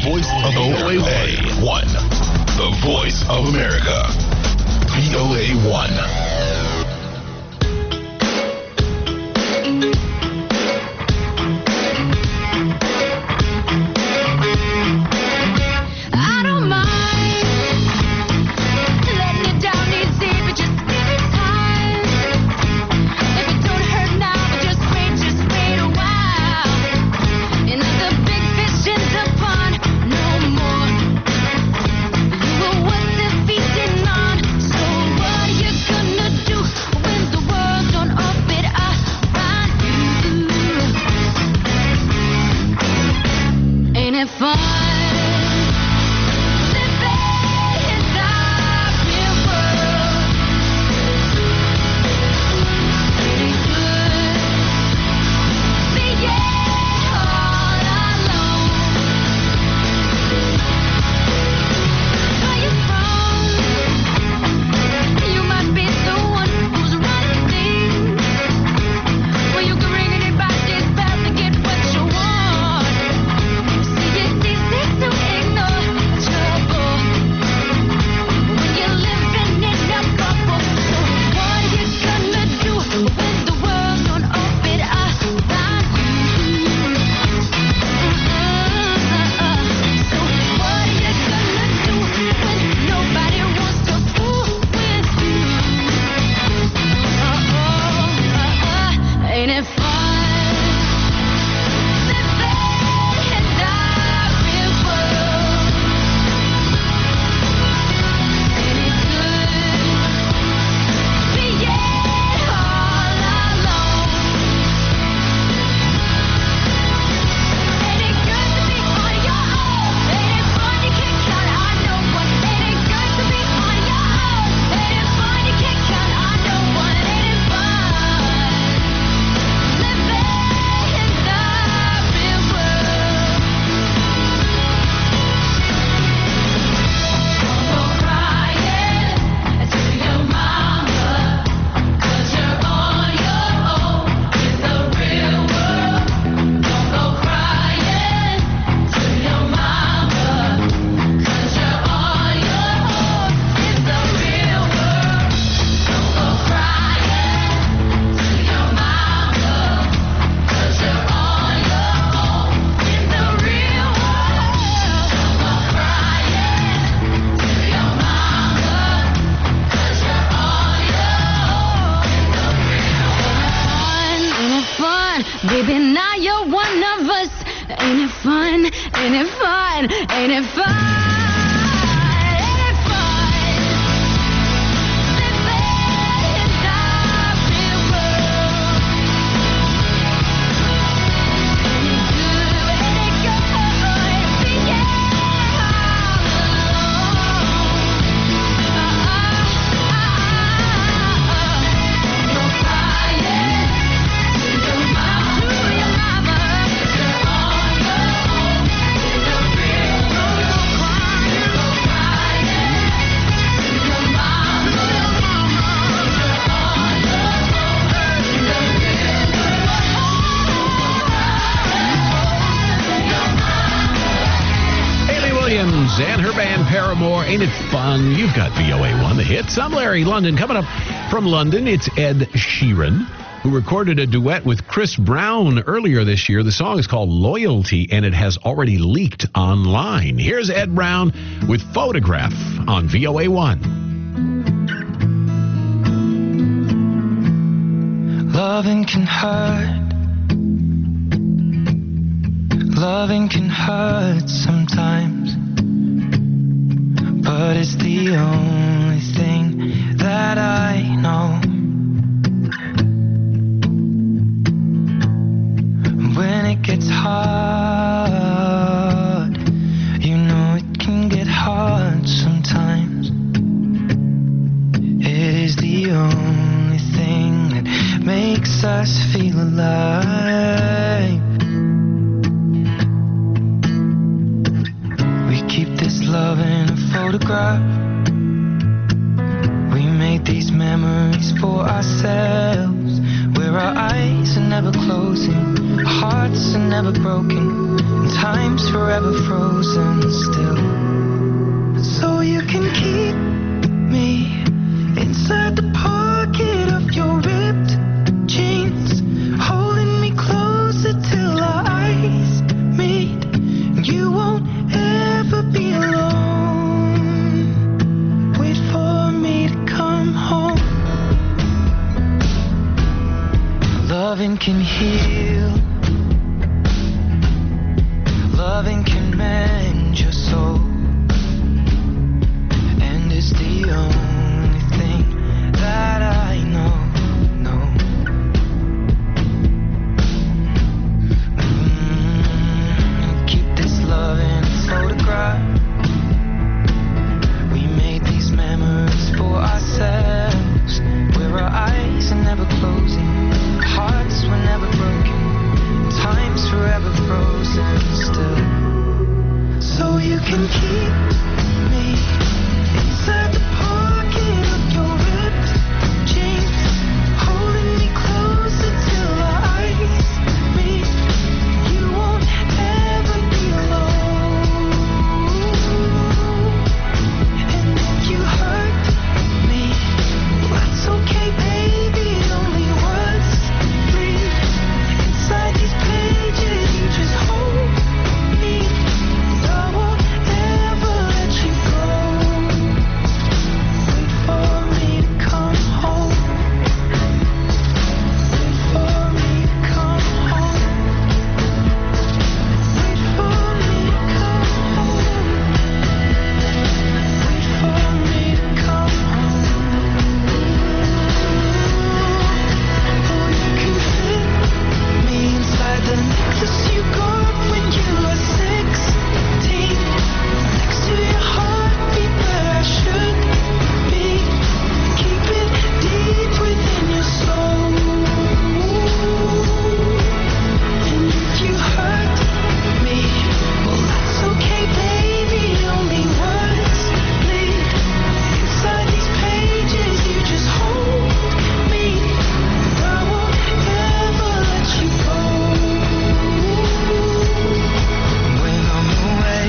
voice of VOA1. The voice of America. VOA1. Baby, now you're one of us. Ain't it fun? Ain't it fun? Ain't it fun? And her band Paramore, Ain't It Fun? You've got VOA1, the hits. I'm Larry London. Coming up from London, it's Ed Sheeran, who recorded a duet with Chris Brown earlier this year. The song is called Loyalty, and it has already leaked online. Here's Ed Brown with Photograph on VOA1. Loving can hurt. Loving can hurt sometimes. But it's the only thing that I know. When it gets hard, you know it can get hard sometimes. It is the only thing that makes us feel alive. We keep this love in a photograph. We made these memories for ourselves. We're where our eyes are never closing, our hearts are never broken, and time's forever frozen still. So you can keep me inside the pocket of your ripped jeans, holding me closer till our eyes meet. You won't ever be alone. Wait for me to come home. Loving can heal. Loving can mend your soul. And it's the only thing that I know. Keep this love in its photograph. We made these memories for ourselves, where our eyes are never closing, hearts were never broken, time's forever frozen still. So you can keep me inside the pocket of your ripped jeans, holding me closer till our eyes meet. You won't ever be alone. And if you hurt me, well, that's okay, baby. Only words bleed inside these pages. You just hold me, 'cause I won't ever let you go. Wait for me to come home. Wait for me to come home. Wait for me to come home. Wait for me to come home. Oh, you can fit me inside the necklace you got when you were 16, next to your heartbeat where I should be. Keep it deep within your soul. And if you hurt me, well, that's okay, baby. Only words bleed inside these pages. You just hold me, 'cause I won't ever let you go. When I'm away,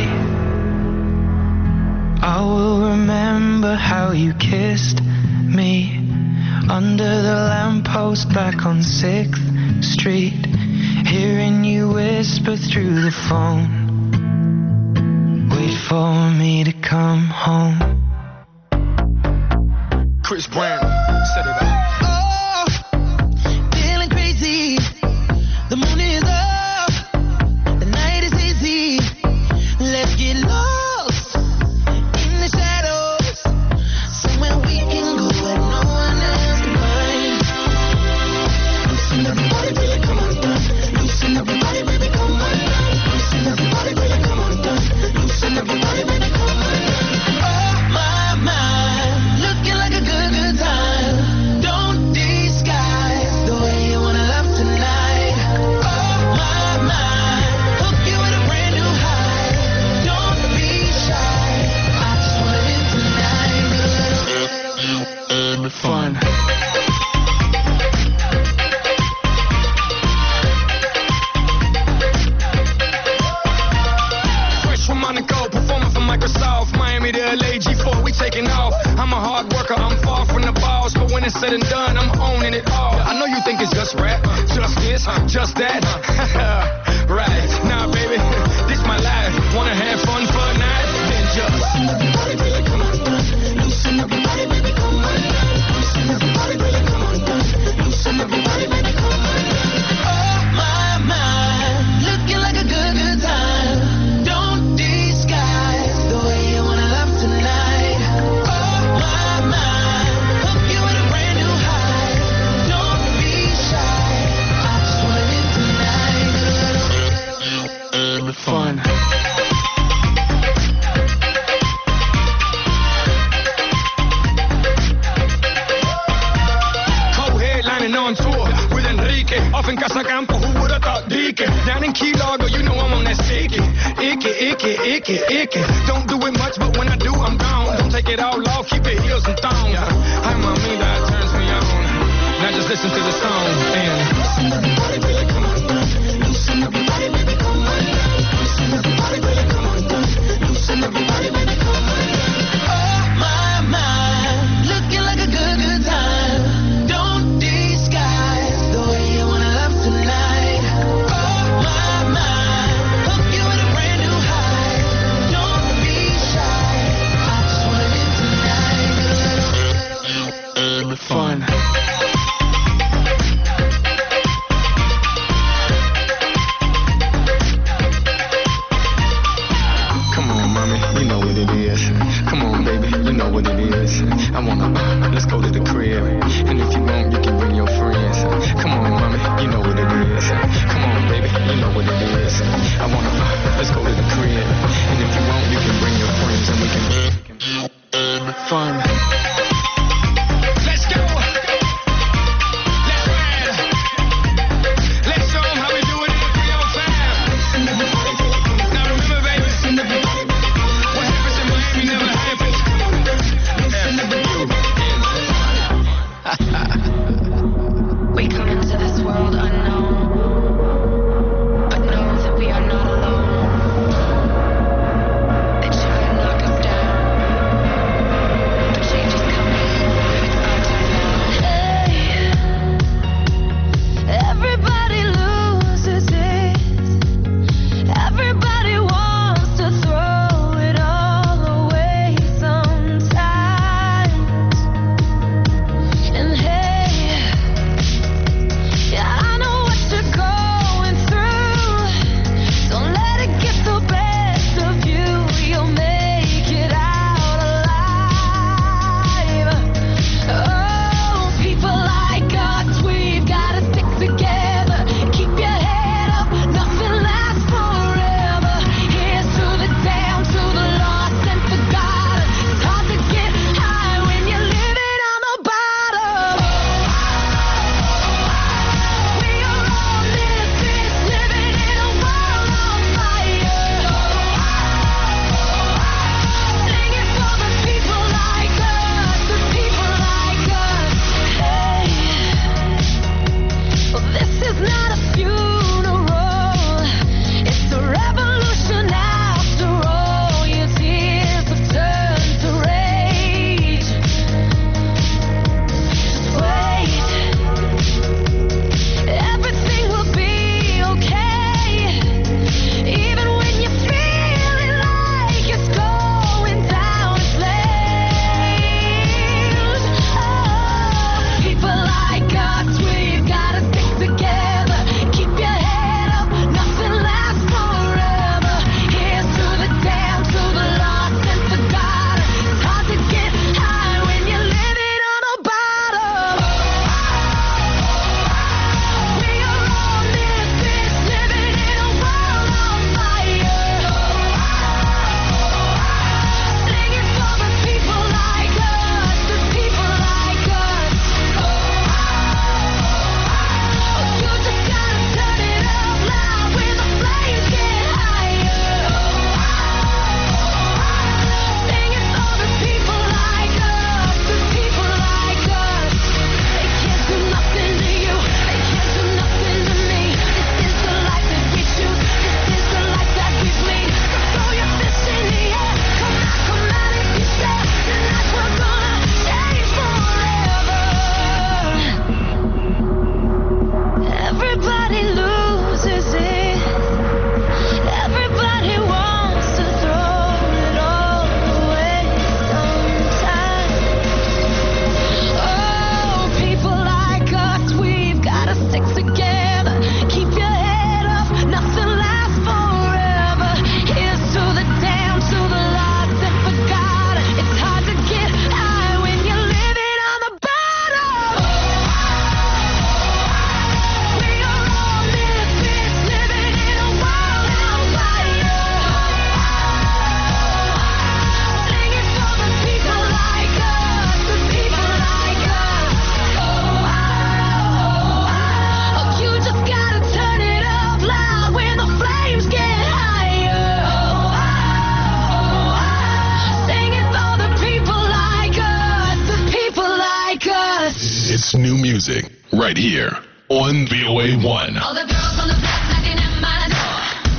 I will remember how you kissed me under the lamppost back on 6th Street, hearing you whisper through the phone. Wait for me to come home. Chris Brown, set it up. Oh, feeling crazy. The moon is up. The night is easy. Let's get lost in the shadows. Somewhere we can go where no one else can find. Loosen everybody, baby, come on down. Loosen everybody, baby, come on down. Loosen everybody, baby, come on down. Loosen everybody, baby, come on down. Oh my mind, looking like a good time. Don't disguise the way you wanna love tonight. Oh my mind, hook you with a brand new high. Don't be shy, I just wanna live tonight. Fun. Fresh from Monaco, performing for Microsoft, Miami to LA, G4, we taking off. I'm a hard worker, I'm far from the balls, but when it's said and done, I'm owning it all. I know you think it's just rap, just this, just that. Right, nah baby, this my life. Wanna have fun for a night? Then just loosen everybody, baby, come on down. Loosen everybody, baby, come on down. Loosen everybody, baby, come on down. Loosen everybody, baby, come on down. Oh my mind, looking like a good time. Don't disguise the way you wanna love tonight. Oh my mind, hook you with a brand new high. Don't be shy, I just wanna live tonight. Fun. Co-headlining on tour with Enrique, off in Casacampo, who would've thought Deacon? Down in Key Largo, you know I'm on that sticky. Icky. Don't do it much, but when I do, I'm gone. Don't take it all off, keep it heels and thongs. Ay, mamita, that turns me on. Not just just listen to the song and loosen everybody, baby, come on. Loosen everybody, baby, come on. Loosen everybody, baby, come on. Loosen everybody, baby, come on. Oh my, looking like a good time. Don't disguise the way you wanna love tonight. Oh my, hook you with a brand new high. Don't be shy. I just wanna live tonight. A little fun. I wanna, let's go to the crib. And if you want, you can bring your friends. Come on, mommy, you know what it is. Come on, baby, you know what it is. I wanna, let's go to the crib. And if you want, you can bring your friends and we can fun. Let's go. Let's ride. Let's show them how we do it in the 305. Now remember, baby, what happens in Miami never happens. We come into this world unknown, but know that we are not alone. They try and knock us down, but change is coming. It's our turn now. Hey, everybody loses it. Everybody wants to throw it all away sometimes. And hey, yeah, I know what you're going through. Don't let it get the best of you. You'll make it out alive. Oh, people like us, we've gotta stick together. Keep your head up, nothing lasts forever. Here's to the down, to the lost and forgotten. It's hard to get high when you're living on the bottom. We are all misfits living in a world on fire. Singing for the people like us, the people like us. Hey, well, this is not a funeral, it's a revolution after all. Your tears have turned to rage. Just wait, everything will be okay. Even when you're feeling like it's going down in flames. Oh, people like us, we've gotta stick together. Keep your head up, nothing lasts forever. Here's to the down, to the lost and forgotten. It's hard to get high when you're living on the bottom. We are all misfits living in a world on fire. Singing for the people like us, the people like us. You just gotta turn it up loud when the flames get higher. Singing for the people like us, the people like us. They can't do nothing to you, they can't do nothing to me. This is the life that we choose, this is the life that we've made. So throw your fists in the air, come out if you dare. Tonight we're gonna change forever. Everybody loses it. Everybody wants to throw it all away sometimes. Oh, people like us, we've gotta stick together. Keep your head up, nothing lasts forever. Here's to the down, to the lost and forgotten. It's hard to get high when you're living on the bottom. We are all misfits living in a world on fire. Singing for the people like us, the people like us. Oh, you just gotta turn it up loud when the flames get higher. Singing for the people like us, the people like us. It's new music right here on VOA 1. All the girls on the block knocking at my door.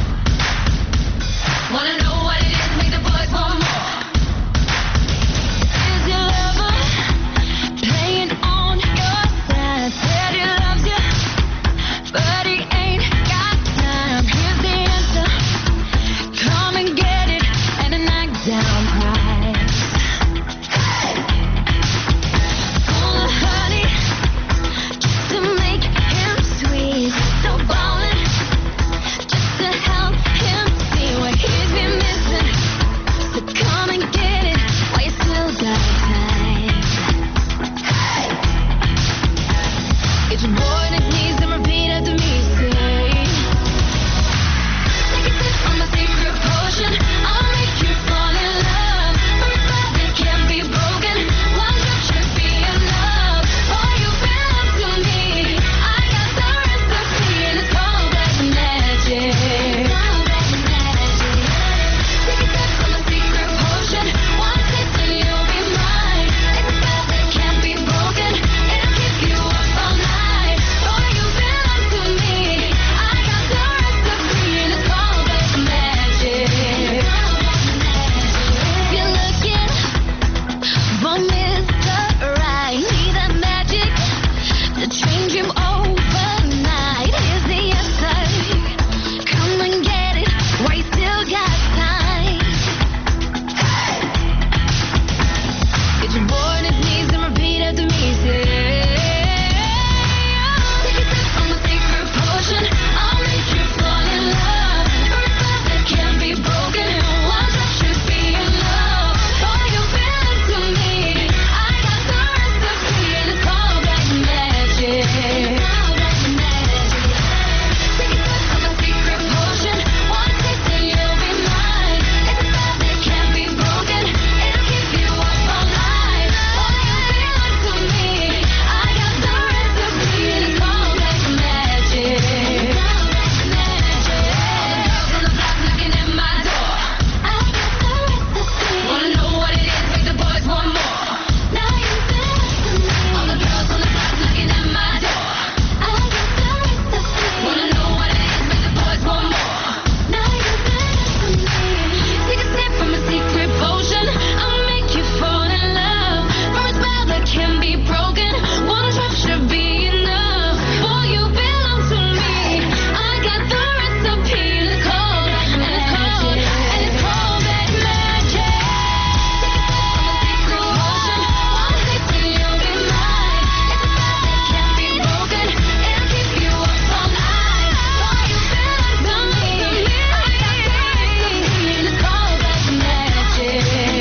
Wanna know what it is, make the boys want more. Is your lover playing on your side? Said he loves you, but he ain't got time. Here's the answer, come and get it at a knockdown price. Full of honey, just to make him sweet. So ballin', just to help him see what he's been missing. So come and get it while you still got time. Get your boy on his knees and repeat after me, say. Take a sip from my secret potion, I'll make you fall in love. From a spell that can't be broken, one drop should be enough. Boy, you belong to me, I got the recipe and it's called black magic. Take a sip from my secret potion, one taste and you'll be mine. It's a spell that can't be broken, it'll keep you up all night. Boy, you belong to me, I got the recipe and it's called black magic. If you're looking for Mr. Right, need that magic to change him overnight. Here's the answer, come and get it while you still got time. Get your boy on his knees and repeat after me, say. Take a sip from my secret potion, I'll make you fall in love. From a spell that can't be broken, one drop should be enough. Boy, you belong to me, I got the recipe and it's called black magic. Take a sip from my secret potion, one taste and you'll be mine. It's a spell that can't be broken, it'll keep you up all night. Boy, you belong to me, I got the recipe and it's called black magic. All the girls on the block knocking at my door. I got the recipe. Wanna know what it is, make the boys want more. Now you belong to me. All the girls on the block knocking at my door. I got the recipe. Wanna know what it is, make the boys want more. Now you belong to me. Take a sip from a secret potion, I'll make you fall in love. From a spell that can be broken, one drop should be enough. Boy, you belong to me, I got the recipe and it's called black magic. Take a sip from a secret potion, one taste and you'll be mine. It's a spell that can't be broken, it'll keep you up all night. Boy, you belong to me, I got the recipe and it's called black magic.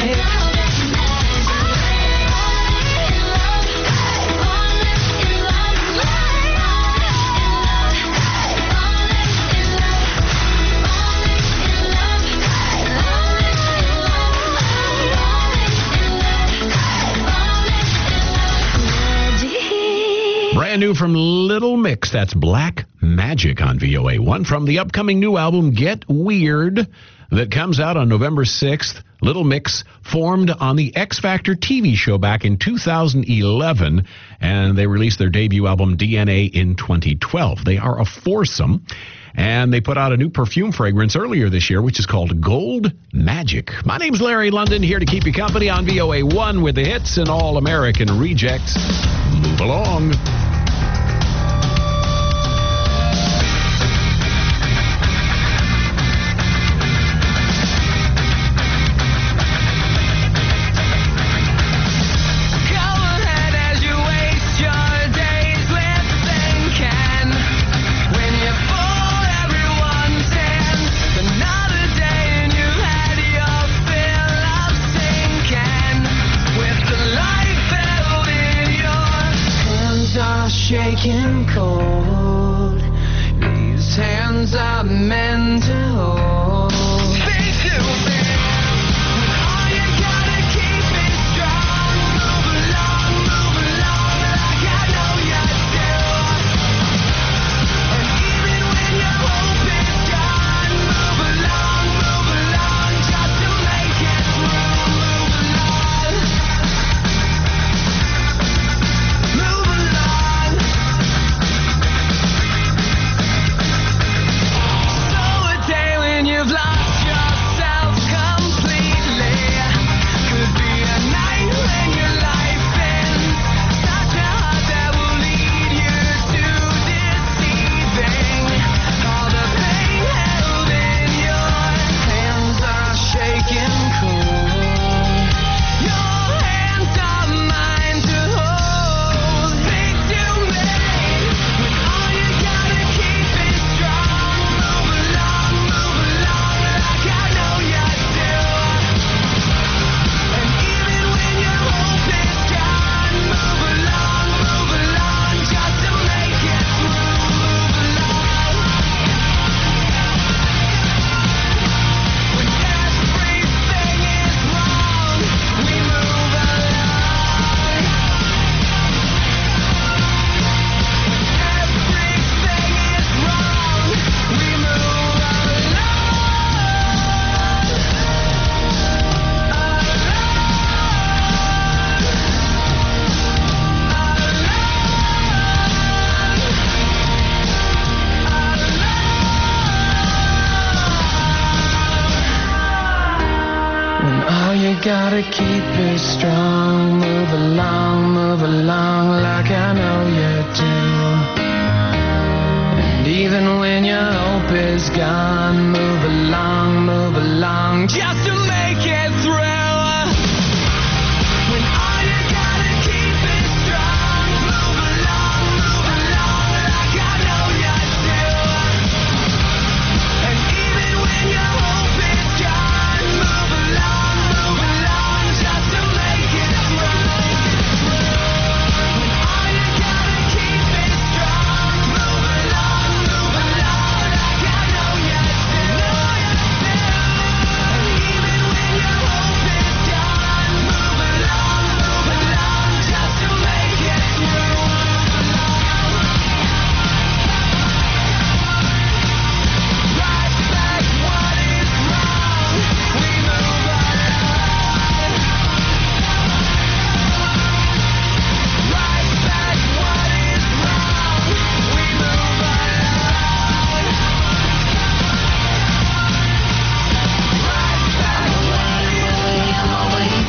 Brand new from Little Mix. That's Black Magic on VOA 1 from the upcoming new album Get Weird that comes out on November 6th. Little Mix formed on the X Factor TV show back in 2011, and they released their debut album DNA in 2012. They are a foursome, and they put out a new perfume fragrance earlier this year, which is called Gold Magic. My name's Larry London, here to keep you company on VOA 1 with the hits and All American Rejects. Move along. Shaking cold, these hands are meant to hold. Be too big, all you gotta keep it strong. Move along like I know you do. And even when your hope is gone, move along, just to make it through. Move along. you gotta keep it strong. Move along like I know you do. And even when your hope is gone, move along, just to make it through. When all you gotta keep is strong, move along like I know you do. And even when your hope is gone, move along, just to make it through. When all you gotta keep is strong, move along like I know you do. And even when your hope is gone, move along, just to make it through. Right back what is wrong, we move along. Right back what is wrong, we move along. Right back what is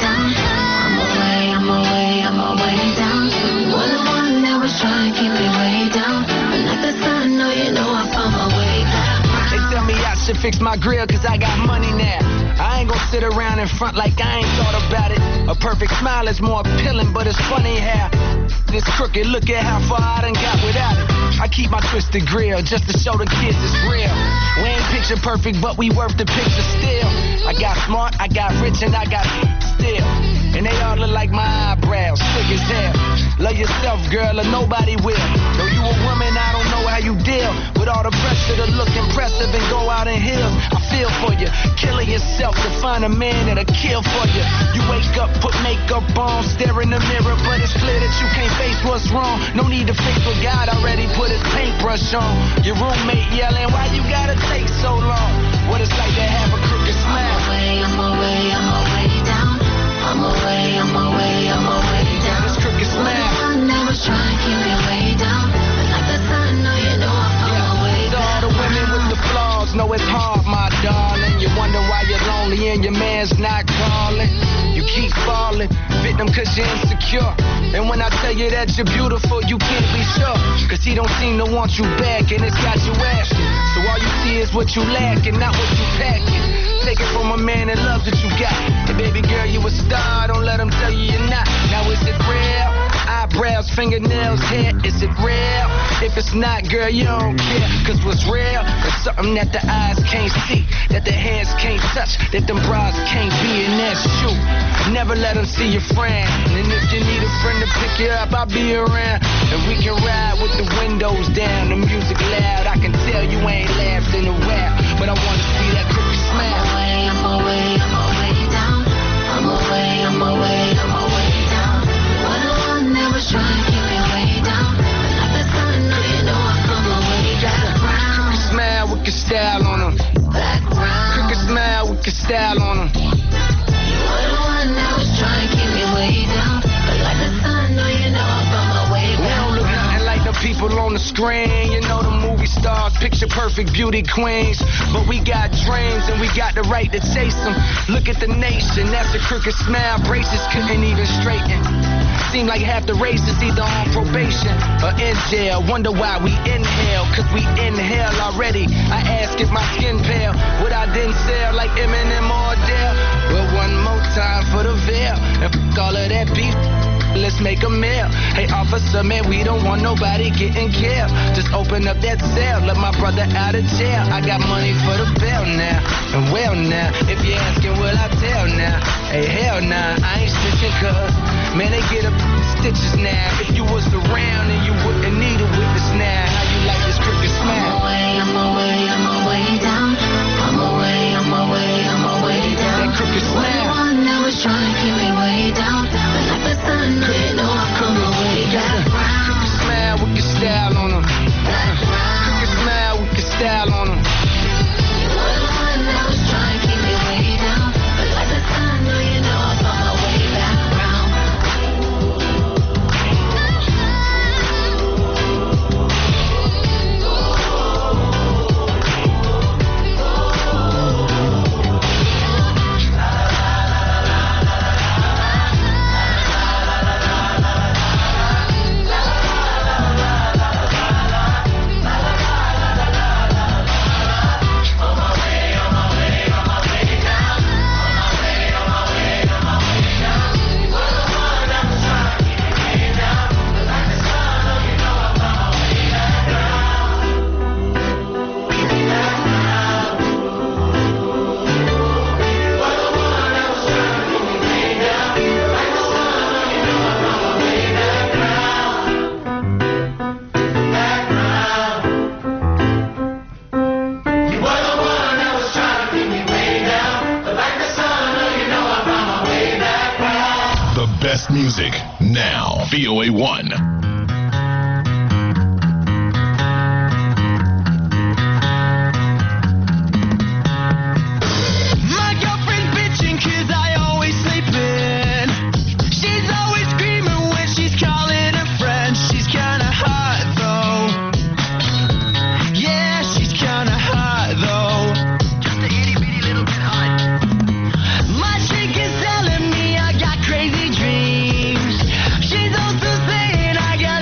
I'm way down. You're the one that was trying to keep me way down. But like the sun, no, you know I found my way back. They tell me I should fix my grill cause I got money now. I ain't gonna sit around in front like I ain't thought about it. A perfect smile is more appealing, but it's funny how this crooked, look at how far I done got without it. I keep my twisted grill just to show the kids it's real. We ain't picture perfect, but we worth the picture still. I got smart, I got rich, and I got still. And they all look like my eyebrows, thick as hell. Love yourself, girl, or nobody will. Though you a woman, I don't know how you deal with all the pressure to look impressive and go out in heels. I feel for you, killing yourself to find a man that'll kill for you. You wake up, put makeup on, stare in the mirror, but it's clear that you can't face what's wrong. No need to fix what God already put his paintbrush on. Your roommate yelling, why you gotta take so long? What it's like to have a crooked smile. I'm way down. I'm way down. This crooked smile. The one that was trying to keep me way down. But like the sun, no, you know I found my way To all back. the women with the flaws, know it's hard, my darling. You wonder why you're lonely and your man's not calling. You keep falling, victim cause you're insecure. And when I tell you that you're beautiful, you can't be sure. Cause he don't seem to want you back and it's got you asking. So all you see is what you lack and not what you packing. Take it from a man that loves what you got. And baby girl, you a star, don't let him tell you you're not. Now is it real? Eyebrows, fingernails, hair, is it real? If it's not, girl, you don't care. Cause what's real is something that the eyes can't see, that the hands can't touch, that them bras can't be, and that's true. Never let them see your friend. And if you need a friend to pick you up, I'll be around. And we can ride with the windows down, the music loud. I can tell you ain't laughed in a while, but I wanna see that crooked smile. I'm way down. I'm way down. You're the one that was trying to keep me way down. But like the sun, no, you know I found my way back round. Crooked smile with your style on them. Back round. Crooked smile with your style on them. You're the one that was trying to keep me way down. But like the sun, no, you know I found my way We back don't look round. nothing like the people on the screen. You know the movie stars, picture perfect beauty queens. But we got dreams and we got the right to chase them. Look at the nation, that's a crooked smile. Braces couldn't even straighten. Seem like half the race is either on probation or in jail. Wonder why we inhale, cause we inhale already. I ask if my skin pale, would I then sell like Eminem or Adele? Well, one more time for the veil, and f*** all of that beef. Let's make a meal. Hey, officer, man, we don't want nobody getting killed. Just open up that cell, let my brother out of jail. I got money for the bail now, and well now. If you're asking, will I tell now? Hey, hell nah, I ain't snitching cuz, man, they get up stitches now. If you was around and you wouldn't need a witness now. How you like this crooked smile? I'm way down. I'm way down. That crooked You're the smile. one that was trying to keep me way down. But like the sun, no, you know I found my way back round. Crooked smile with your style on them. Back round. Crooked smile with your style on them. You're the one that was trying to keep me way down. But like the sun, no, you know I found my way back round. best music now. VOA1. My girlfriend's bitching 'cause I always sleep in. She's always screaming when she's calling her friends. She's kinda hot though. Yeah, she's kinda hot though. Just a itty bitty little bit hot. My chick is telling me I got crazy dreams. She's also saying I got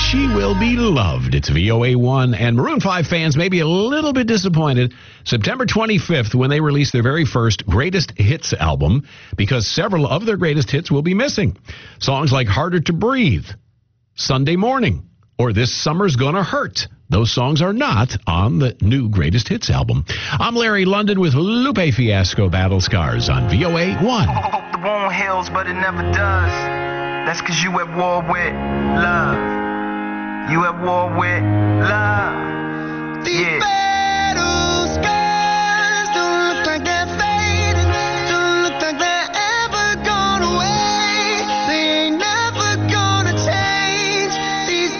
she will be loved. It's VOA1, and Maroon 5 fans may be a little bit disappointed September 25th when they release their very first Greatest Hits album, because several of their greatest hits will be missing. Songs like Harder to Breathe, Sunday Morning, or This Summer's Gonna Hurt. Those songs are not on the new Greatest Hits album. I'm Larry London with Lupe Fiasco, Battle Scars on VOA1. Hope the wound heals, but it never does. That's cause you at war with love. You at war with love. These battle scars don't look like they're fading. Don't look like they're ever gone away. They ain't never gonna change. These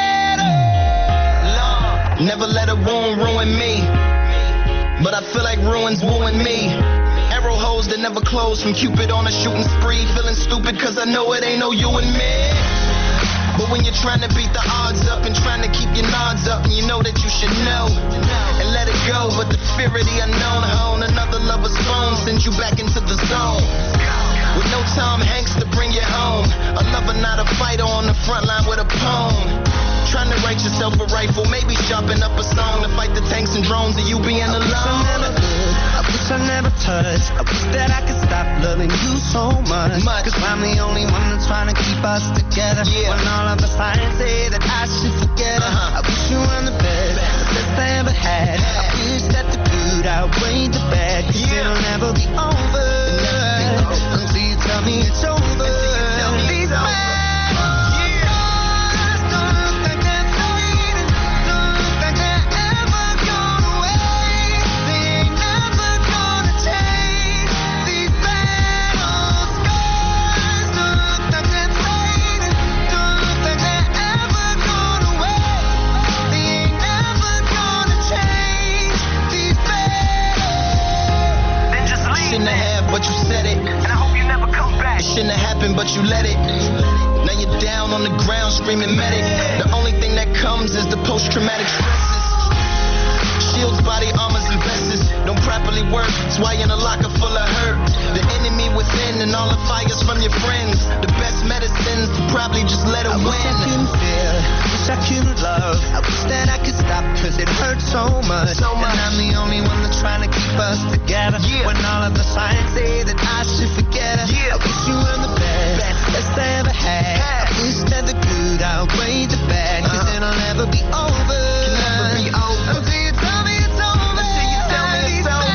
battles. Never let a wound ruin me, but I feel like ruins wooing me. Arrow holes that never close from Cupid on a shooting spree. Feeling stupid cause I know it ain't no you and me. But when you're trying to beat the odds up and trying to keep your nods up, and you know that you should know and let it go, but the fear of the unknown, hone another lover's phone sends you back into the zone. With no Tom Hanks to bring you home, a lover not a fighter on the front line with a poem. Trying to write yourself a rifle, maybe sharpen up a song to fight the tanks and drones of you being alone. I wish I never touched. I wish that I could stop loving you so much. Cause I'm the only one that's trying to keep us together. When all of the signs say that I should forget her. I wish you were the best, the best I ever had. I wish that the good outweighed the bad. Cause it'll never be over until you tell me it's over. These but you said it, and I hope you never come back. It shouldn't have happened, but you let it. Now you're down on the ground screaming medic. The only thing that comes is the post-traumatic stresses. Shields, body armors, and vests don't properly work. That's why you're in a locker full of hurt. The enemy within and all the fires from your friends. The best medicines to probably just let them win. I wish I couldn't feel, wish I couldn't love. I wish that I could stop cause it hurts so much. And I'm the only one that's trying to keep us together. When all of the signs say that I should forget her. I wish you were the best I ever had. I wish that the good outweighed the bad. Cause it'll never be over. Can never be over until you tell me it's over. Until you tell me it's over.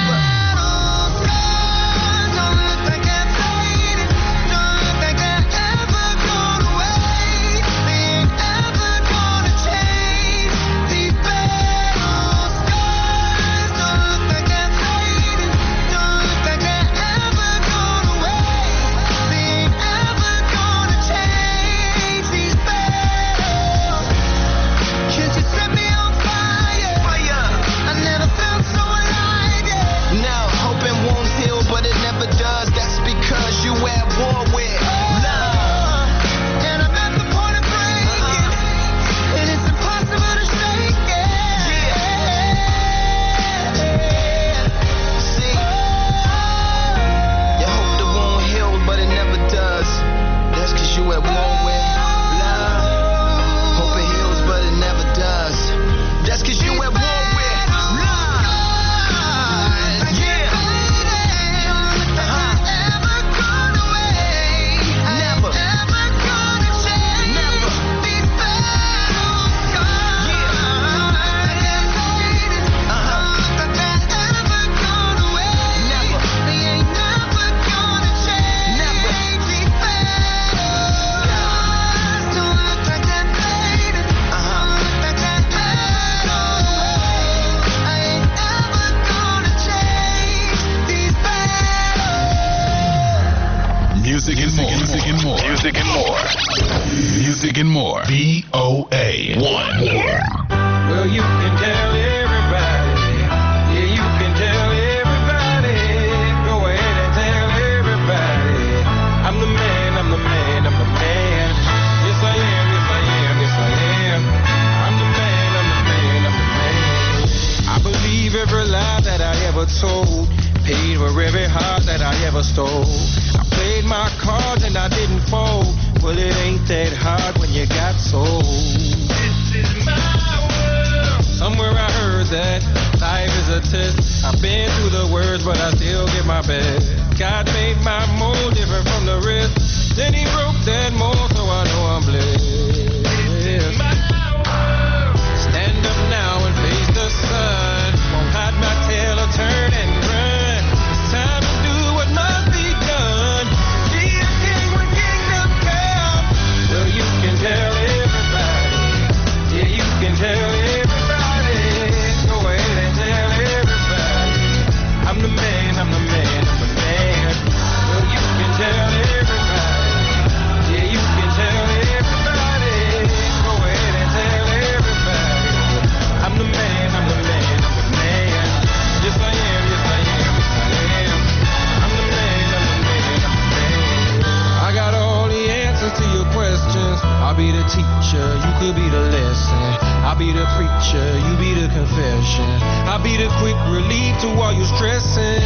Music and more. VOA1. Well, you can tell everybody. Yeah, you can tell everybody. Go ahead and tell everybody. I'm the man, I'm the man, I'm the man. Yes, I am, yes, I am, yes, I am. I'm the man, I'm the man, I'm the man. I believe every lie that I ever told. Paid for every heart that I ever stole. I played my cards and I didn't fold. Well, it ain't that hard when you got soul. Somewhere I heard that life is a test. I've been through the worst, but I still get my best. God made my mold different from the rest. Then he broke that mold, so I know I'm blessed. Stand up now and face the sun. Won't hide my tail or turn and run. It's time to do what must be done. Be a king when kingdom come. Well, you can tell everybody. Yeah, you can tell everybody. Go ahead and tell everybody. I'm the man, I'm the man, I'm the man. Well, you can tell everybody. Yeah, you can tell everybody. Go ahead and tell everybody. I'm the man, I'm the man, I'm the man. Yes, I am, yes, I am, yes, I am. I'm the man, I'm the man, I'm the man. I got all the answers to your questions. I'll be the teacher, you could be the lesson. I'll be the preacher, you be the confession. I'll be the quick relief to all you stressing.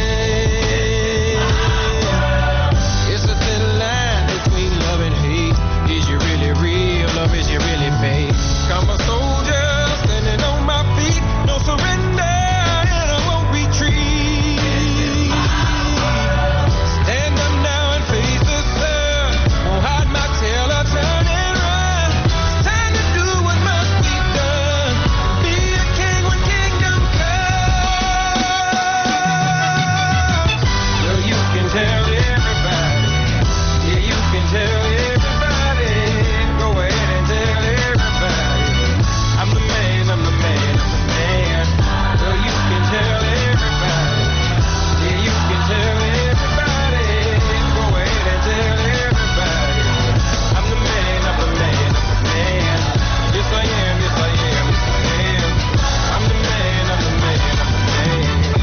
It's a thin line between love and hate. Is you really real or is you really fake? I'm a soldier standing on my feet. No surrender and I won't retreat. Stand up now and face the sun. Won't hide my tail or turn and run. It's time to do what must be done. Be a king when kingdom comes. Well, you can tell everybody. Yeah, you can tell everybody. Go ahead and tell everybody. I'm the man, I'm the man, I'm the man. Well, you can tell everybody. Yeah, you can tell everybody. Go ahead and tell everybody. I'm the man, I'm the man, I'm the man. Yes, I am, yes, I am, yes, I am. I'm the man, I'm the man, I'm the man.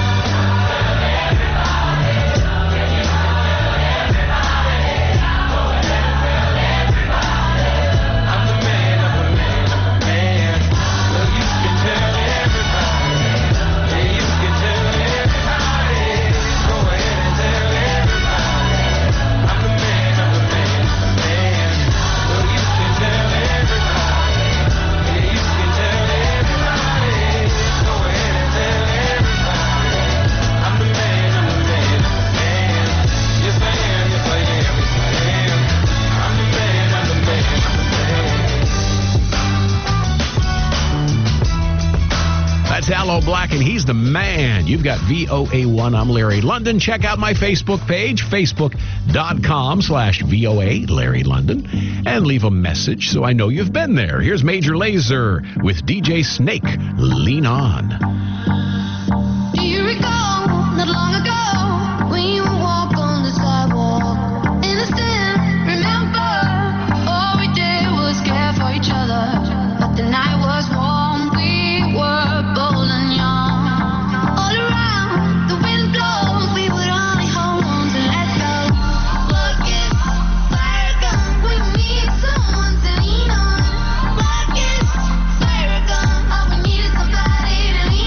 I'm the man, I'm the man, I'm the man. Well, you can tell everybody. Yeah, you can tell everybody. Go ahead and tell everybody. I'm the man, I'm the man, I'm the man. Well, you can tell everybody. Yeah, you can tell everybody. Go ahead and tell everybody. I'm the man, I'm the man, I'm the man. Yes, I am, yes, I am, yes, I am. I'm the man, I'm the man, I'm the man. That's Aloe Black, and he's the man. You've got VOA1. I'm Larry London. Check out my Facebook page, facebook.com/VOA Larry London, and leave a message so I know you've been there. Here's Major Lazer with DJ Snake. Lean on. Do you recall not long ago when you walked on the sidewalk? Innocent, remember? All we did was care for each other. But the night was warm, we were bold and young. All around, the wind blows, we would only hold on to let go. Bucket, fire gun, we need someone to lean on. Bucket, fire gun, all we need is somebody to lean on.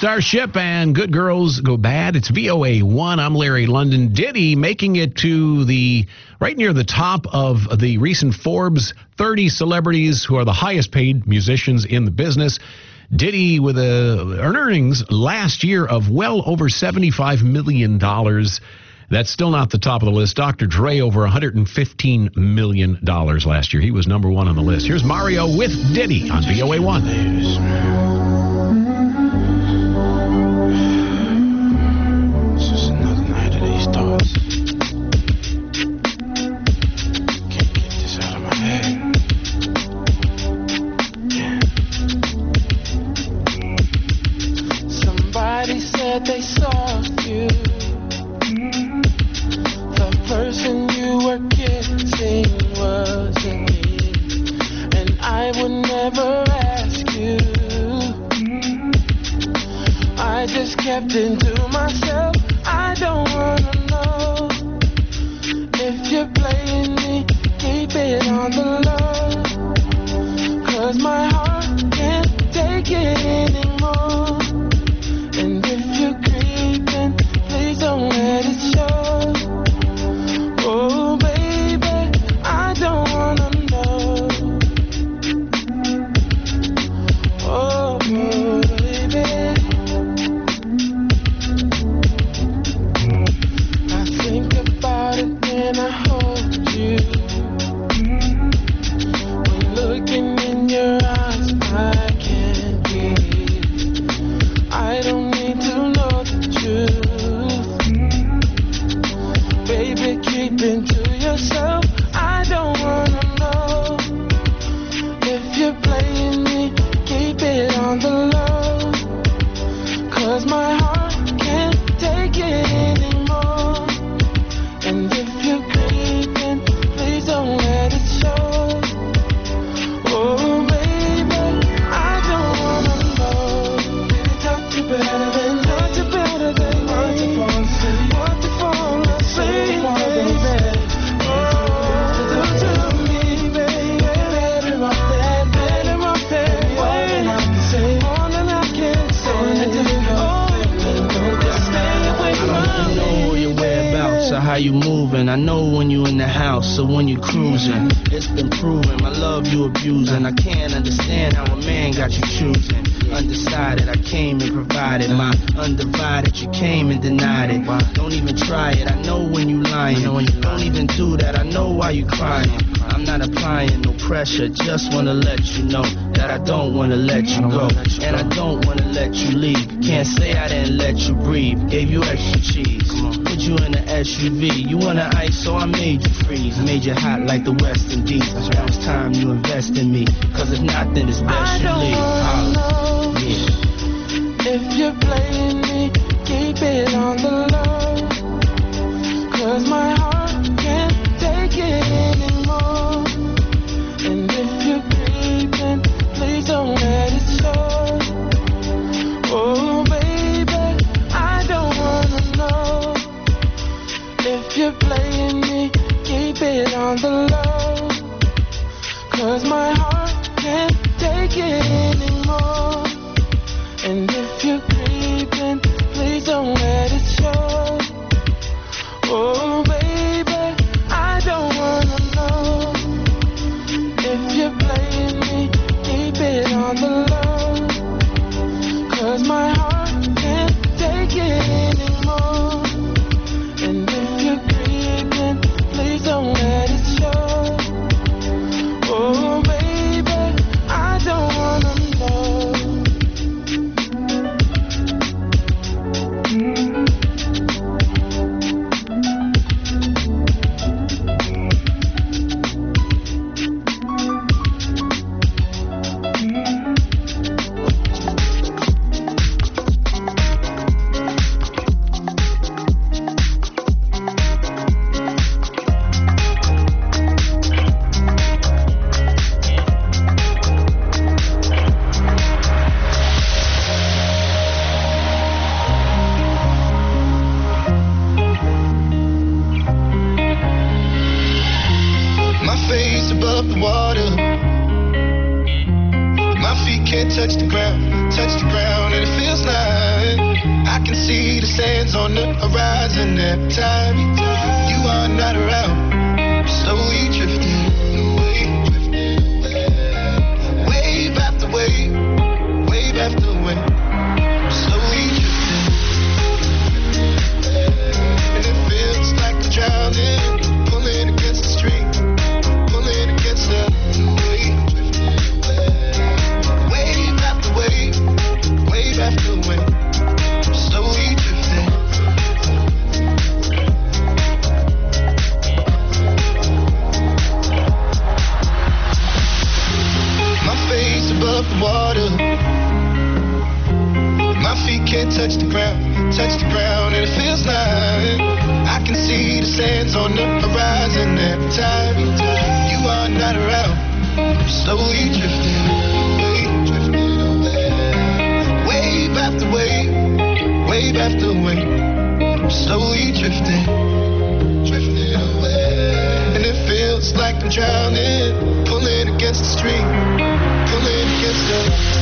Starship and Good Girls Go Bad. It's VOA1. I'm Larry London. Diddy making it to right near the top of the recent Forbes 30 celebrities who are the highest paid musicians in the business. Diddy with earnings last year of well over $75 million. That's still not the top of the list. Dr. Dre over $115 million last year. He was number one on the list. Here's Mario with Diddy on VOA1. They saw you, the person you were kissing wasn't me, and I would never ask you. I just kept it to myself. I don't wanna know if you're playing me. Keep it on the low, 'cause my heart can't take it anymore. And if you're creeping, please don't let it show. Oh, baby, I don't wanna know. Oh, baby, I think about it when I hold you. When looking in your eyes, I can't breathe. I don't need to know the truth. Baby, keep it to yourself. I don't wanna know if you're playing me. Keep it on the low, 'cause my heart can't take it anymore. And if you're creeping, please don't let it show. Oh, baby, I don't wanna know. Better than not to better than what to fall asleep, baby. Oh, do to me, baby. Better off that way. More than I can say. Oh, just stay away from me. I know your whereabouts or how you moving. I know when you in the house or when you cruising. It's been proven my love you abusing. I can't understand how a man got you choosing. Undecided, I came and provided my undivided. You came and denied it. Don't even try it. I know when you lying. Don't even do that. I know why you crying. I'm not applying no pressure. Just wanna let you know that I don't wanna let you go, and I don't wanna let you leave. Can't say I didn't let you breathe. Gave you extra cheese. Put you in an SUV. You wanna ice, so I made you freeze. Made you hot like the West Indies. Now it's time you invest in me. 'Cause if not, then it's best you leave. If you're playing me, keep it on the low, 'cause my heart can't take it anymore. And if you're creeping, please don't let it show. Oh, baby, I don't wanna know if you're playing me, keep it on the low, 'cause my heart can't take it anymore. And if you're creeping, please don't let it show. Oh, baby, I don't wanna know if you're playing me. Keep it on the low, 'cause my heart can't take it anymore. And if you're creeping, please don't let it show. Oh, baby, I don't wanna know. touch the ground, and it feels like sands on the horizon every time you are not around. Slowly drifting away, wave after wave, wave after wave. Slowly drifting, and it feels like I'm drowning, pulling against the stream, pulling against the wave. Wave after wave, wave after wave. Slowly drifting. My face above the water. My feet can't touch the ground, and it feels like I can see the sands on the horizon every time you are not around. Slowly drifting away, wave after wave, wave after wave. Slowly drifting, drifting away, and it feels like I'm drowning, pulling against the stream, pulling against the